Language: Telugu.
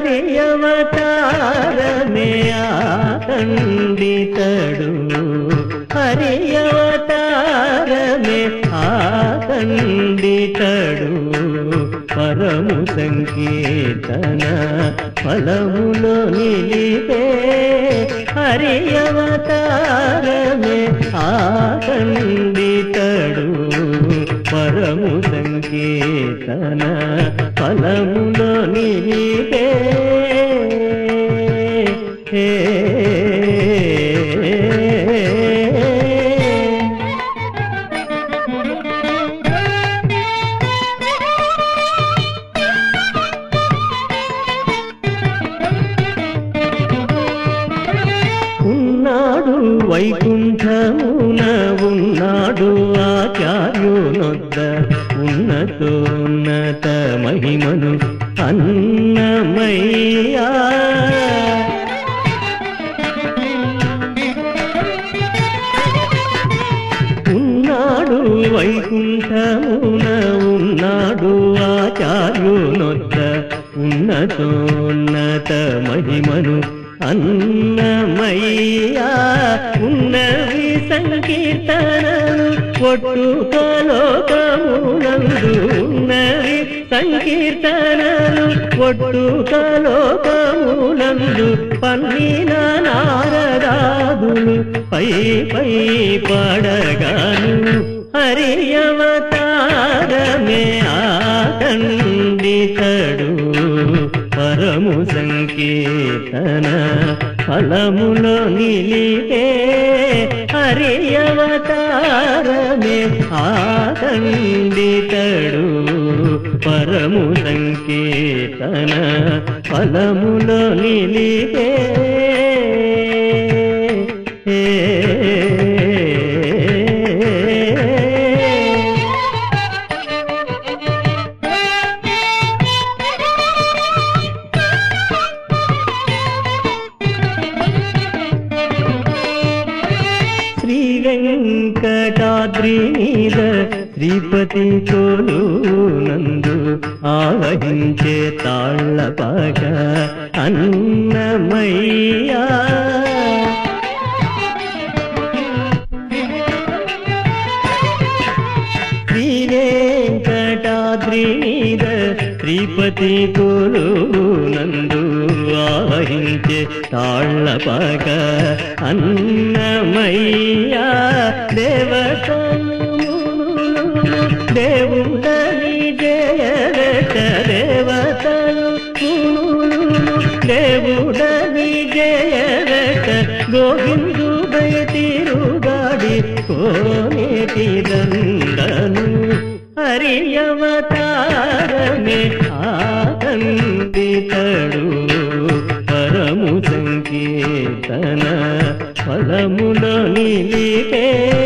హరి అవతారమే ఆఖండితడు హరి అవతారమే ఆఖండితడు పరము సంకీర్తన ఫలములో నిలిపే హరి అవతారమే ఆఖండితడు పరము సంకీర్తన ఫలములో నిలిపే ఉన్నాడు వైకుంఠమున ఉన్నాడు ఆచార్యునొద్ద ఉన్నతోన్నత మహిమను అన్నమయ్యా ఉన్నాడు వైకుంఠమున ఉన్నాడు ఆచార్యునొద్ద ఉన్నతోన్నత మహిమను అన్నమయ్యా ఉన్నవి సంకీర్తనలు ఒట్టుకలోకమునందు ఉన్నవి సంకీర్తనలు ఒట్టుకలోకమునందు పన్నిన నారదాదులు పై పై పడగాను హరి అవతారమే ఆఖండితడు పరము సంకీర్తన ఫలములో నిలిపే హరి అవతారమే ఆఖండితడు పరము సంకీర్తన ఫలములో నిలిపే శ్రీ వెంకటాద్రి మీద శ్రీపతి కొలునందు ఆవహించే తాళ్ళపాక అన్నమయ్యా శ్రీ వెంకటాద్రి మీద శ్రీపతి కొలునందు ఆవహించే తాళ్ళపాక అన్నమయ్యా దేవతలు దేవుడని జయరట దేవతలు దేవుడని జయరట గోవిందుడై తిరుగాడి కోనేటి దండను హరి అవతారమే ఆఖండితడు పరము సంకీర్తన ఫలములో నిలిపే